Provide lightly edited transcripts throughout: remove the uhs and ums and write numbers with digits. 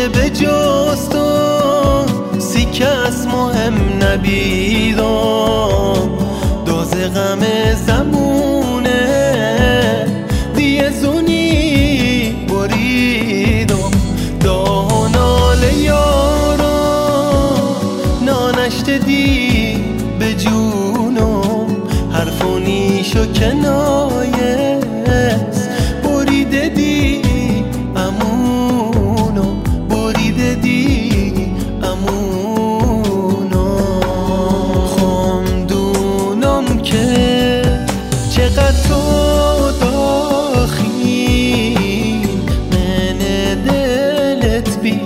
که به جز تو سی کس مهم نبیدم داز غم زمونه دیه زونی بریدم دانال یارم نانشت دی به جونم حرفونیشو کنایه بریده دی امونم بریده دی امونم خمدونم که چقدر تو داخی من دلت بی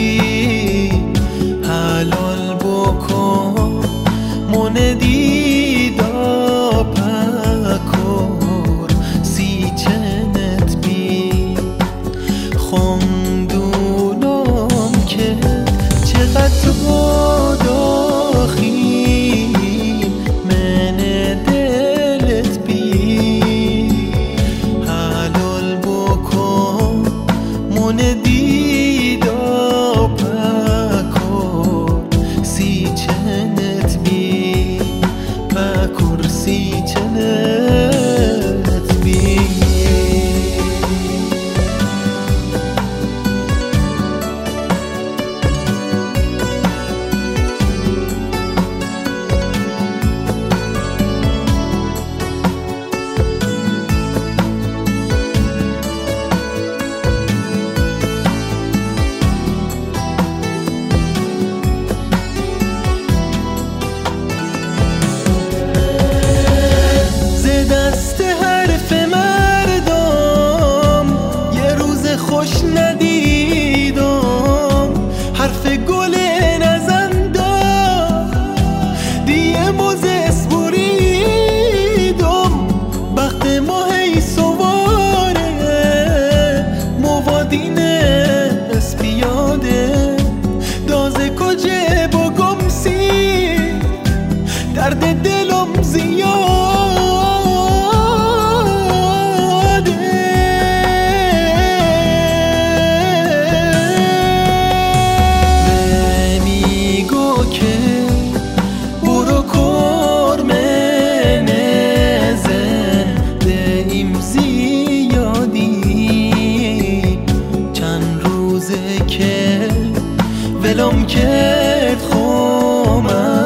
حلال بکن من دیدا پکر سی چنت بی خمدونم که چقدر تو داخی من دلت بی حلال بکن من دیدا پکر سی چنت بی پکر سی چنت بی دست حرف مردم یه روز خوش ندیدم حرف گل نزندم دیه موزس بریدم بخت ما هی سواره موادین اسپیاده دازه کجه بگم سی درد دلم زیاد ولم کرد خومم